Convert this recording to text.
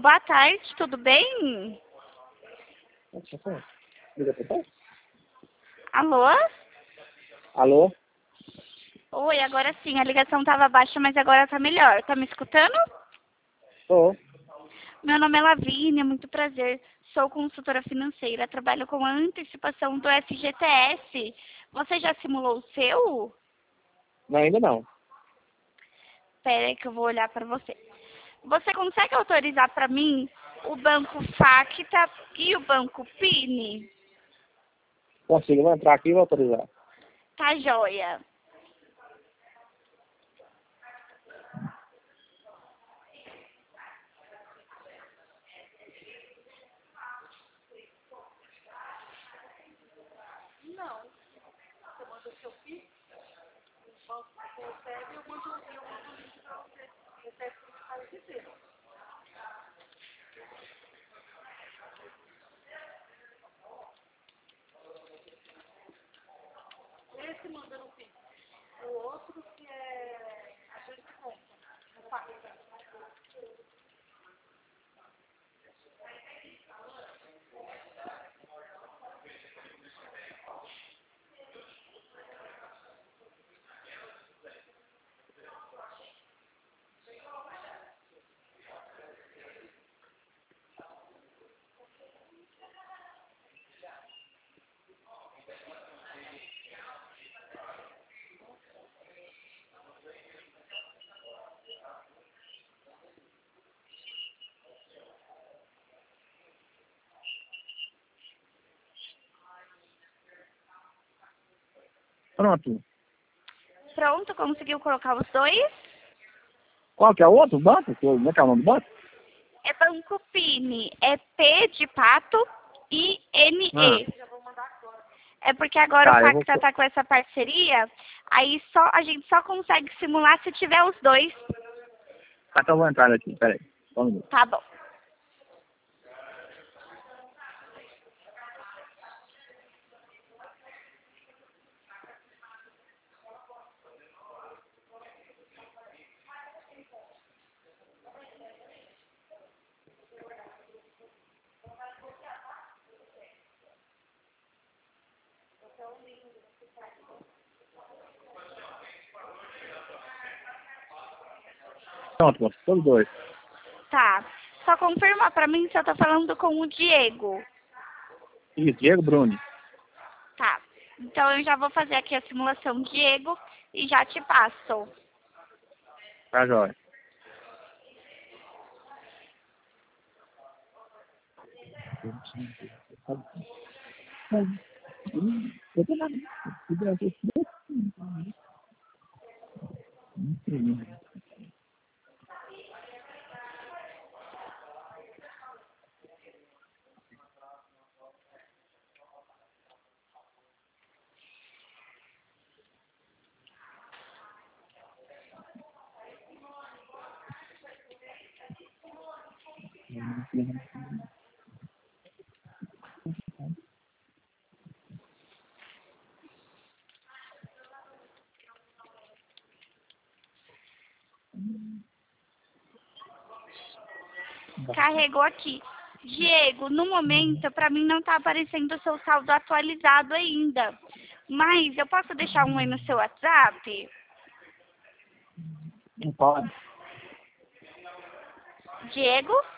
Boa tarde, tudo bem? Alô? Alô? Oi, agora sim, a ligação estava baixa, mas agora tá melhor. Tá me escutando? Tô. Meu nome é Lavínia, muito prazer. Sou consultora financeira, trabalho com a antecipação do FGTS. Você já simulou o seu? Não, ainda não. Espera aí que eu vou olhar para você. Você consegue autorizar para mim o Banco Facta e o Banco Pini? Consigo, vou entrar aqui e vou autorizar. Tá joia. Pronto. Pronto, conseguiu colocar os dois? Qual que é o outro banco? Como é que é o nome do banco? É Banco Pini. É P de pato e Ah, NE. É porque agora o tá, eu vou... Facta tá com essa parceria, aí a gente só consegue simular se tiver os dois. Tá, então eu vou entrar aqui, peraí. Só um minuto. Tá bom. Pronto, moço, todos dois. Tá. Só confirma pra mim se eu tô falando com o Diego. Isso, Diego Bruni. Tá. Então eu já vou fazer aqui a simulação Diego e já te passo. Tá, jóia. Carregou aqui. Diego, no momento, pra mim não tá aparecendo o seu saldo atualizado ainda. Mas eu posso deixar um aí no seu WhatsApp? Não pode. Diego?